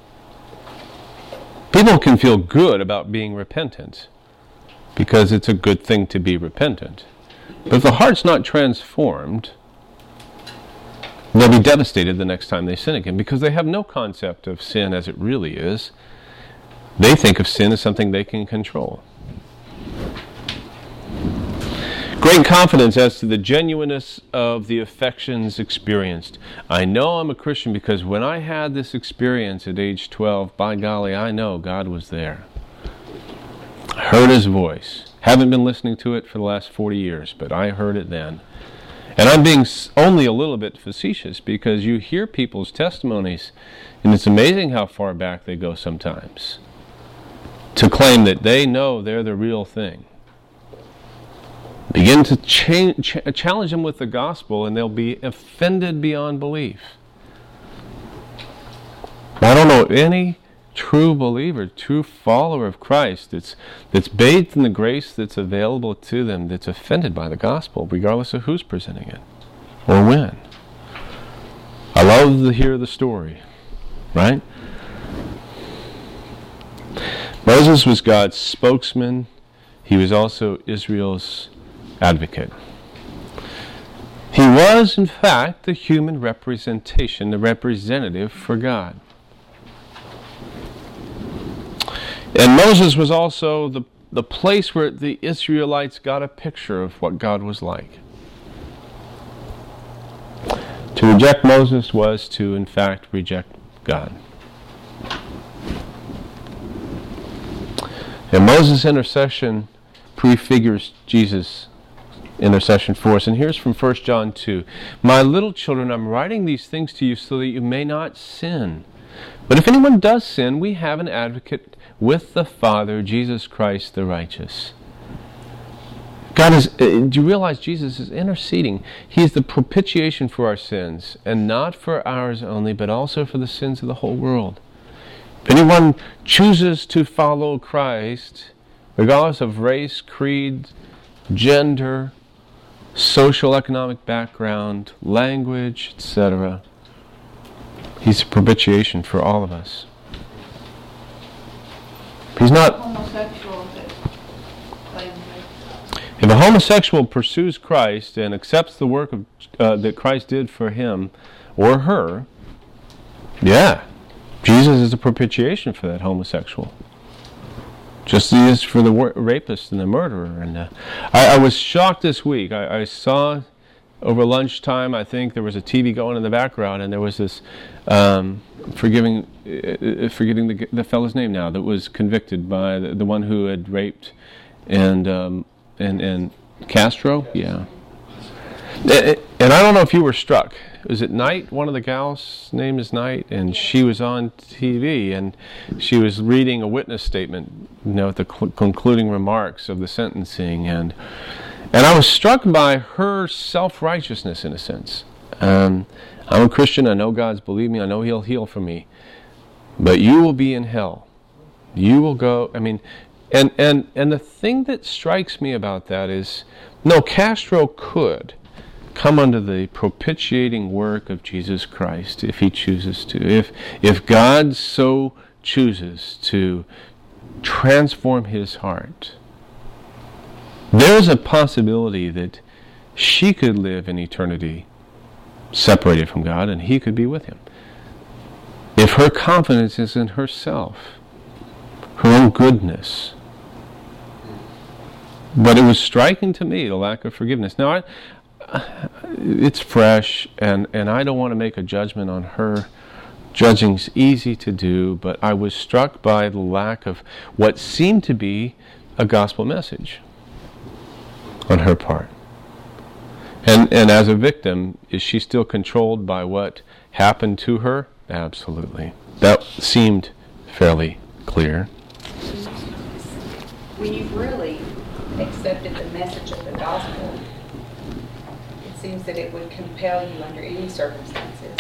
People can feel good about being repentant because it's a good thing to be repentant. But if the heart's not transformed, they'll be devastated the next time they sin again because they have no concept of sin as it really is. They think of sin as something they can control. Great confidence as to the genuineness of the affections experienced. I know I'm a Christian because when I had this experience at age 12, by golly, I know God was there. I heard His voice. Haven't been listening to it for the last 40 years, but I heard it then. And I'm being only a little bit facetious because you hear people's testimonies, and it's amazing how far back they go sometimes to claim that they know they're the real thing. Begin to challenge them with the gospel, and they'll be offended beyond belief. I don't know any true believer, true follower of Christ that's bathed in the grace that's available to them, that's offended by the gospel, regardless of who's presenting it or when. I love to hear the story, right? Moses was God's spokesman. He was also Israel's advocate. He was, in fact, the human representation, the representative for God. And Moses was also the place where the Israelites got a picture of what God was like. To reject Moses was to, in fact, reject God. And Moses' intercession prefigures Jesus' intercession for us. And here's from 1 John 2. My little children, I'm writing these things to you so that you may not sin. But if anyone does sin, we have an advocate with the Father, Jesus Christ the righteous. God is, do you realize Jesus is interceding? He is the propitiation for our sins, and not for ours only, but also for the sins of the whole world. If anyone chooses to follow Christ, regardless of race, creed, gender, social, economic background, language, etc., he's a propitiation for all of us. He's not... Homosexual that claim If a homosexual pursues Christ and accepts the work of, that Christ did for him or her, yeah, Jesus is a propitiation for that homosexual. Just as he is for the rapist and the murderer. And I was shocked this week. I saw over lunchtime, I think there was a TV going in the background, and there was this, forgetting the fellow's name now, that was convicted by the one who had raped and Castro, yeah. And I don't know if you were struck. Was it Knight? One of the gals' name is Knight, and she was on TV, and she was reading a witness statement, at the concluding remarks of the sentencing, and I was struck by her self-righteousness in a sense. I'm a Christian. I know God's, believe me. I know He'll heal for me, but you will be in hell. You will go. I mean. And the thing that strikes me about that is, no, Castro could come under the propitiating work of Jesus Christ if he chooses to. If God so chooses to transform his heart, there's a possibility that she could live in eternity separated from God and he could be with him. If her confidence is in herself, her own goodness. But it was striking to me, the lack of forgiveness. Now, it's fresh, and I don't want to make a judgment on her. Judging's easy to do, but I was struck by the lack of what seemed to be a gospel message on her part. And as a victim, is she still controlled by what happened to her? Absolutely. That seemed fairly clear. When you've really accepted the message of the gospel, it seems that it would compel you under any circumstances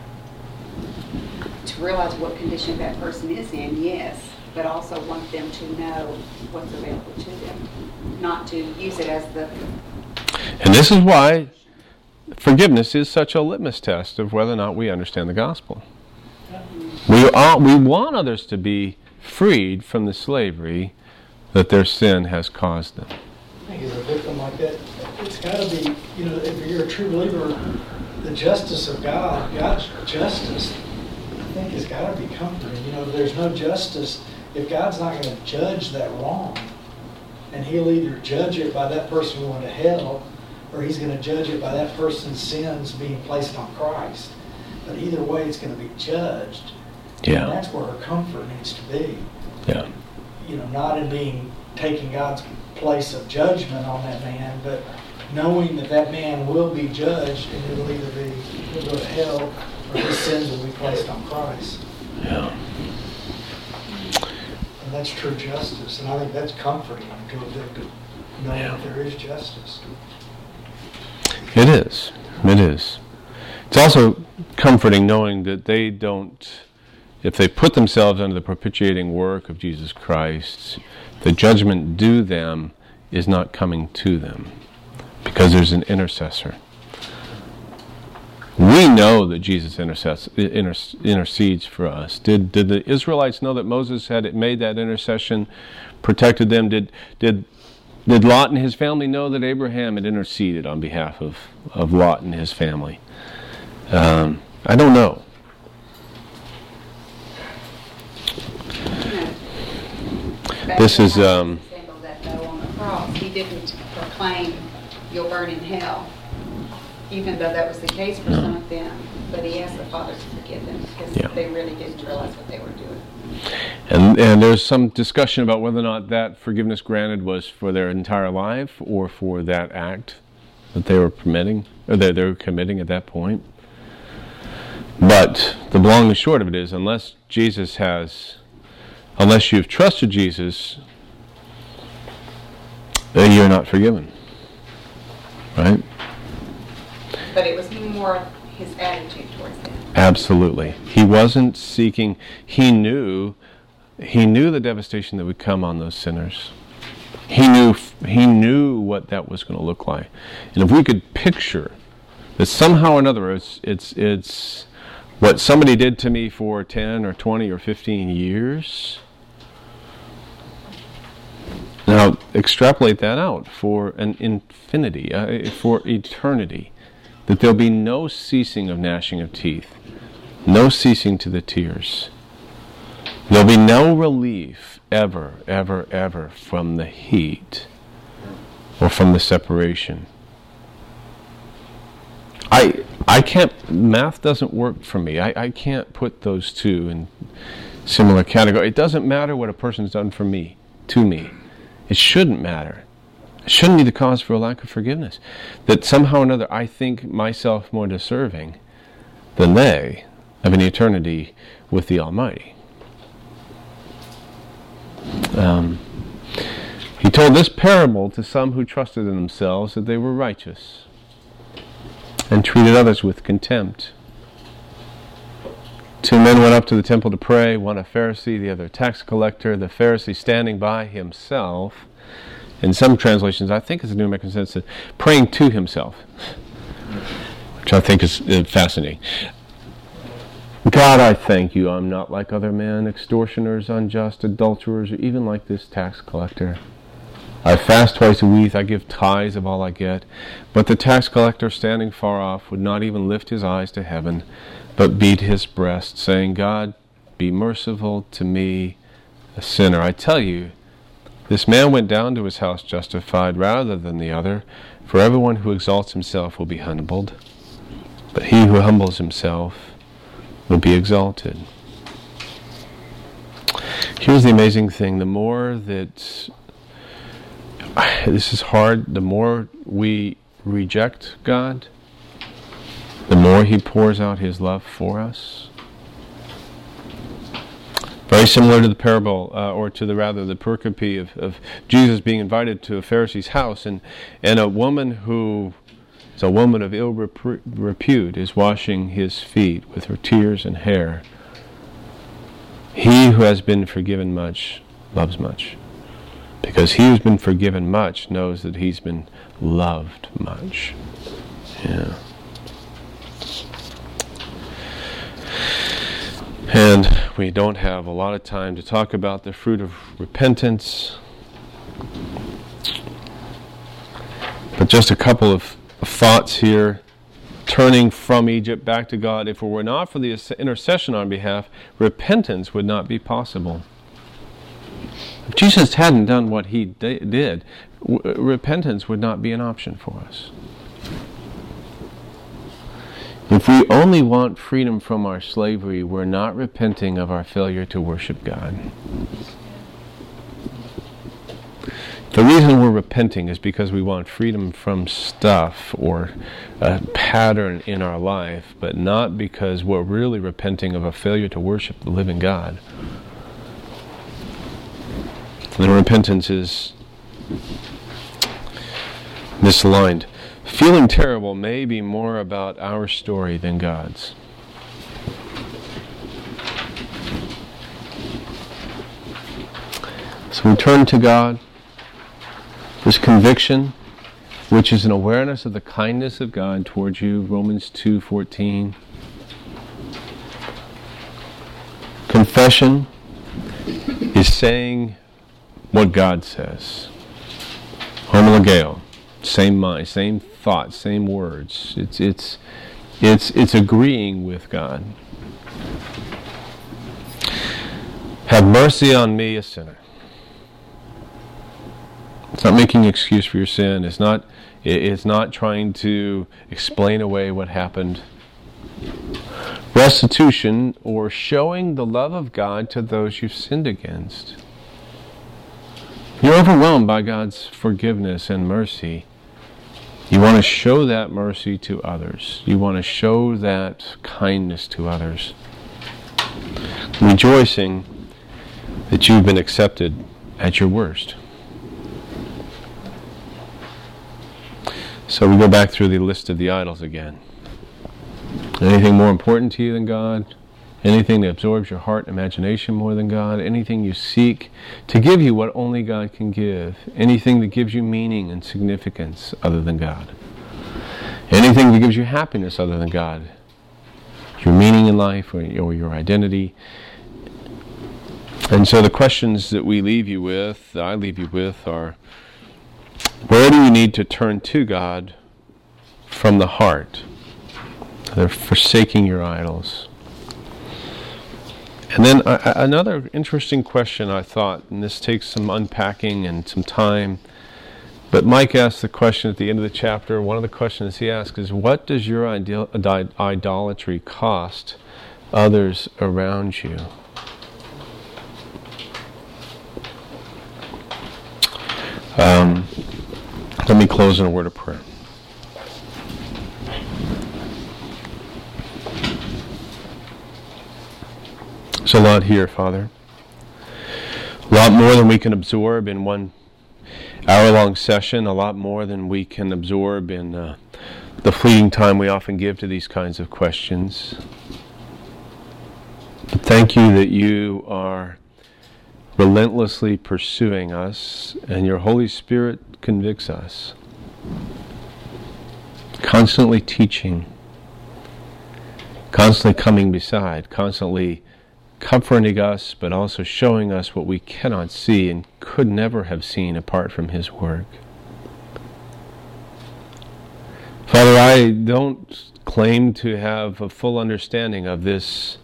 to realize what condition that person is in, yes, but also want them to know what's available to them, not to use it as the... And this is why forgiveness is such a litmus test of whether or not we understand the gospel. We want others to be freed from the slavery that their sin has caused them. I think as a victim like that, it's got to be, if you're a true believer, the justice of God, God's justice, I think has got to be comforting. If there's no justice, if God's not going to judge that wrong, and he'll either judge it by that person going to hell, or he's going to judge it by that person's sins being placed on Christ. But either way, it's going to be judged. Yeah. And that's where her comfort needs to be. Yeah. Not in taking God's place of judgment on that man, but knowing that man will be judged, and he'll go to hell, or his sins will be placed on Christ. Yeah. And that's true justice, and I think that's comforting to a victim, knowing that there is justice. It is. It is. It's also comforting knowing that they don't, if they put themselves under the propitiating work of Jesus Christ, the judgment due them is not coming to them because there's an intercessor. We know that Jesus intercedes for us. Did the Israelites know that Moses had made that intercession, protected them? Did Lot and his family know that Abraham had interceded on behalf of Lot and his family? I don't know. This is that though on the cross, he didn't proclaim, "You'll burn in hell." even though that was the case for some of them. But he asked the Father to forgive them because Yeah. they really didn't realize what they were doing. And there's some discussion about whether or not that forgiveness granted was for their entire life or for that act that they were permitting, or that they were committing at that point. But the long and short of it is, unless you've trusted Jesus, you're not forgiven. Right? But it was more his attitude towards them. Absolutely. He wasn't seeking, he knew the devastation that would come on those sinners. He knew what that was going to look like. And if we could picture that somehow or another it's what somebody did to me for 10 or 20 or 15 years. Now, extrapolate that out for an infinity, for eternity, that there'll be no ceasing of gnashing of teeth, no ceasing to the tears. There'll be no relief ever, ever, ever from the heat or from the separation. I can't, math doesn't work for me. I can't put those two in similar category. It doesn't matter what a person's done for me, to me. It shouldn't matter. It shouldn't be the cause for a lack of forgiveness. That somehow or another I think myself more deserving than they of an eternity with the Almighty. He told this parable to some who trusted in themselves that they were righteous and treated others with contempt. 2 men went up to the temple to pray, one a Pharisee, the other a tax collector, the Pharisee standing by himself. In some translations, I think it's a New American Sense, praying to himself, which I think is fascinating. God, I thank you, I'm not like other men, extortioners, unjust, adulterers, or even like this tax collector. I fast twice a week, I give tithes of all I get. But the tax collector, standing far off, would not even lift his eyes to heaven, but beat his breast, saying, God, be merciful to me, a sinner. I tell you, this man went down to his house justified rather than the other, for everyone who exalts himself will be humbled, but he who humbles himself will be exalted. Here's the amazing thing. The more that, this is hard, the more we reject God, the more he pours out his love for us. Very similar to the parable, or to the pericope of Jesus being invited to a Pharisee's house, and a woman who is a woman of ill repute is washing his feet with her tears and hair. He who has been forgiven much loves much, because he who's been forgiven much knows that he's been loved much. Yeah. And we don't have a lot of time to talk about the fruit of repentance, but just a couple of thoughts here. Turning from Egypt back to God. If it were not for the intercession on behalf, repentance would not be possible. If Jesus hadn't done what he did, repentance would not be an option for us. If we only want freedom from our slavery, we're not repenting of our failure to worship God. The reason we're repenting is because we want freedom from stuff or a pattern in our life, but not because we're really repenting of a failure to worship the living God. And repentance is misaligned. Feeling terrible may be more about our story than God's. So we turn to God. This conviction, which is an awareness of the kindness of God towards you, Romans 2:14. Confession is saying what God says. Homologeo, same mind, same thoughts, same words. It's agreeing with God. Have mercy on me, a sinner. It's not making an excuse for your sin. It's not It's not trying to explain away what happened. Restitution, or showing the love of God to those you've sinned against. You're overwhelmed by God's forgiveness and mercy. You want to show that mercy to others. You want to show that kindness to others. Rejoicing that you've been accepted at your worst. So we go back through the list of the idols again. Anything more important to you than God? Anything that absorbs your heart and imagination more than God? Anything you seek to give you what only God can give? Anything that gives you meaning and significance other than God? Anything that gives you happiness other than God? Your meaning in life or your identity? And so the questions that we leave you with, that I leave you with, are: where do you need to turn to God from the heart? They're forsaking your idols. And then another interesting question I thought, and this takes some unpacking and some time, but Mike asked the question at the end of the chapter. One of the questions he asked is, what does your idolatry cost others around you? Let me close in a word of prayer. There's a lot here, Father. A lot more than we can absorb in 1 hour-long session, a lot more than we can absorb in the fleeting time we often give to these kinds of questions. But thank you that you are relentlessly pursuing us, and your Holy Spirit convicts us, constantly teaching, constantly coming beside, constantly comforting us, but also showing us what we cannot see and could never have seen apart from His work. Father, I don't claim to have a full understanding of this,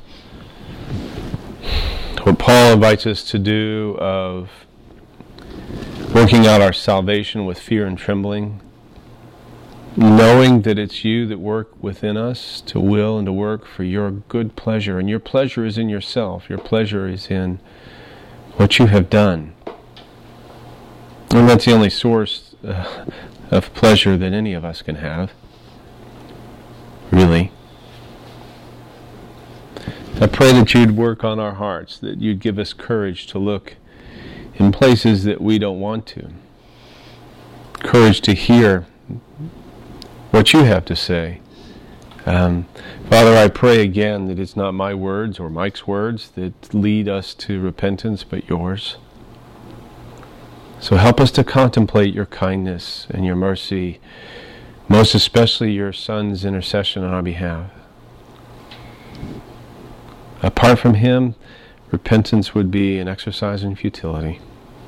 what Paul invites us to do, of working out our salvation with fear and trembling, knowing that it's you that work within us to will and to work for your good pleasure. And your pleasure is in yourself. Your pleasure is in what you have done. And that's the only source of pleasure that any of us can have, really. I pray that you'd work on our hearts, that you'd give us courage to look in places that we don't want to. Courage to hear what you have to say. Father, I pray again that it's not my words or Mike's words that lead us to repentance, but yours. So help us to contemplate your kindness and your mercy, most especially your Son's intercession on our behalf. Apart from Him, repentance would be an exercise in futility.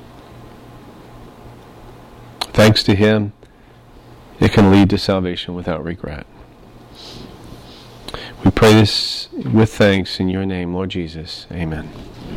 Thanks to Him, it can lead to salvation without regret. We pray this with thanks in your name, Lord Jesus. Amen.